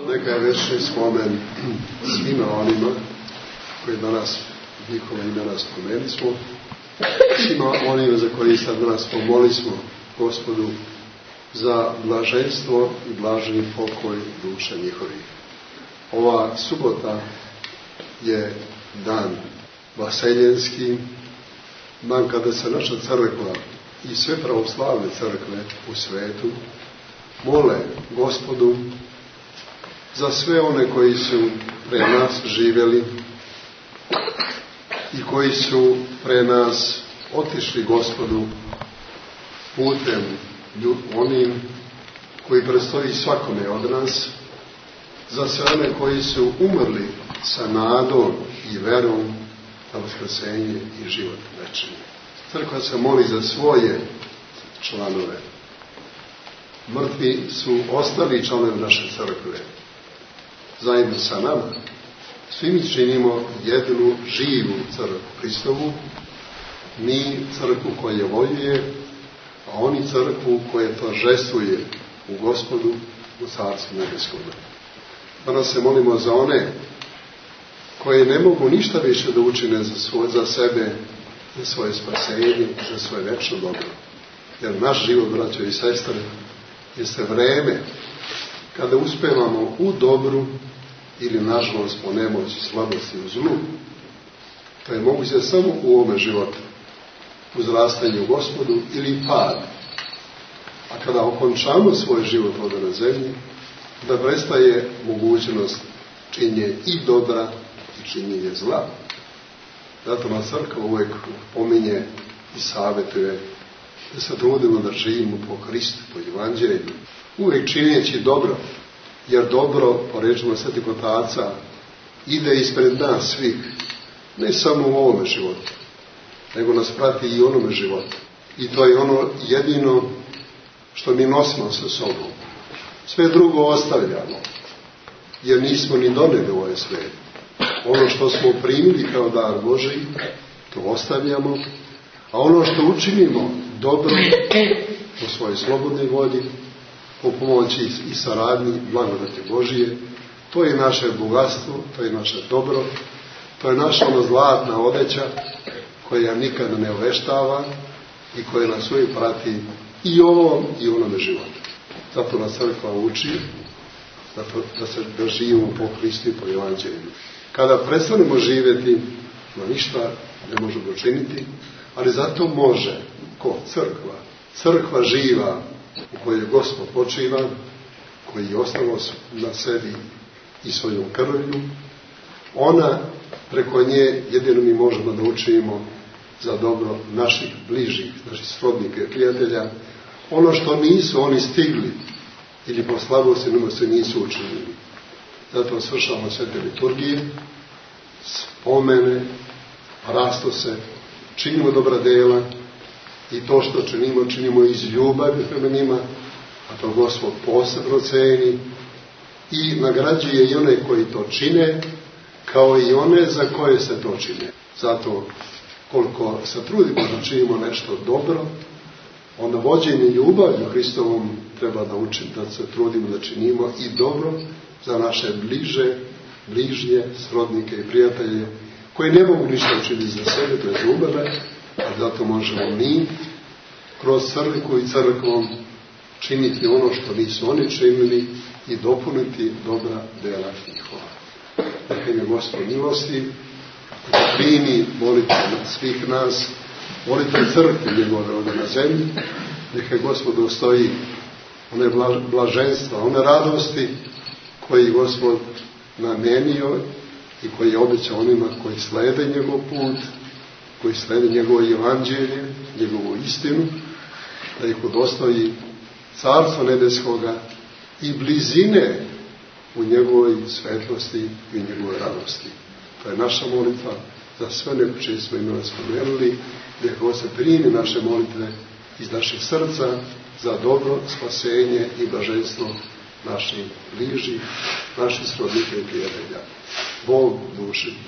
Neka je večni spomen svima onima koji danas njihova imena spomenuli smo, svima onima za koji sad danas pomoli smo Gospodu za blaženstvo i blaženi pokoj duša njihovih. Ova subota je dan vaseljenski, dan kada se naša crkva i sve pravoslavne crkve u svetu mole Gospodu za sve one koji su pre nas živjeli i koji su pre nas otišli Gospodu putem onim koji predstoji svakome od nas, za sve one koji su umrli sa nadom i verom na vaskrsenje i život večni. Crkva se moli za svoje članove. Mrtvi su ostali članovi naše crkve. Zajedno sa nama svi mi činimo jednu živu crkvu Hristovu, mi crkvu koja voljuje, a oni crkvu koja торжествuje u Gospodu, u Carstvu nebeskom. Danas se molimo za one koje ne mogu ništa više da učine za sebe, za svoje spasenje, za svoje večno dobro. Jer naš život, braćo i sestre, jeste vreme kada uspevamo u dobru ili nažalost po nemoći, slabosti u zlu. To je moguće samo u ovome životu, uzrastanje u Gospodu ili pad. A kada okončamo svoj život ovdje na zemlji, da prestaje mogućnost činjenja i dobra i činjenja zla. Zato nas crkva uvijek pominje i savjetuje da se trudimo da živimo po Hristu, po Evanđelju, uvijek čineći dobro, jer dobro, po rečima Svetih Otaca, ide ispred nas svih, ne samo u ovome životu, nego nas prati i u onome životu. I to je ono jedino što mi nosimo sa sobom. Sve drugo ostavljamo, jer nismo ni doneli u ovaj svijet. Ono što smo primili kao dar Božji, to ostavljamo, a ono što učinimo dobro, po svojoj slobodnoj volji, po pomoći i saradnji blagodati Božije, to je naše bogatstvo, to je naše dobro, to je naša ono zlatna odeća koja nikada ne oveštava i koja nas uvijek prati i ovom i onome životu. Zato nas crkva uči da živimo po Hristu i po Evanđelju. Kada prestanemo živjeti, no ništa ne možemo učiniti, ali zato može, ko? Crkva. Crkva živa u kojoj Gospod počiva, koji je ostalo na sebi i svojom krvlju. Ona, preko nje, jedino mi možemo da učinimo za dobro naših bližih, naših srodnika i prijatelja, ono što nisu oni stigli ili po slabosti se nisu učinili. Zato svršavamo sve te liturgije, spomene, rastose, činimo dobra dela i to što činimo iz ljubavi prema njima, a to Gospod posebno ceni i nagrađuje i one koji to čine, kao i one za koje se to čine. Zato koliko se trudimo da činimo nešto dobro, onda vođenje ljubavlju Hristovom treba da učimo, da se trudimo da činimo i dobro za naše bližnje, srodnike i prijatelje, koji ne mogu ništa učiniti za sebe, to je umrle, a zato možemo mi kroz crkvu i crkvom činiti ono što nisu oni činili i dopuniti dobra dela njihova. Neka je Gospod milosti, neka primi molitve svih nas, molitve crkve njegove ovdje na zemlji, neka je Gospod dostoji one blaženstva, one radosti koji Gospod namenio i koji je obećao onima koji slede njegov put, koji slede njegovo evanđelje, njegovu istinu, da ih udostoji Carstva nebeskoga i blizine u njegovoj svetlosti i u njegovoj radosti. To je naša molitva za sve neko čije smo imena spomenuli, neka se primi naše molitve iz naših srca za dobro, spasenje i blaženstvo naših bližih, naših srodnika i prijatelja. Bog duši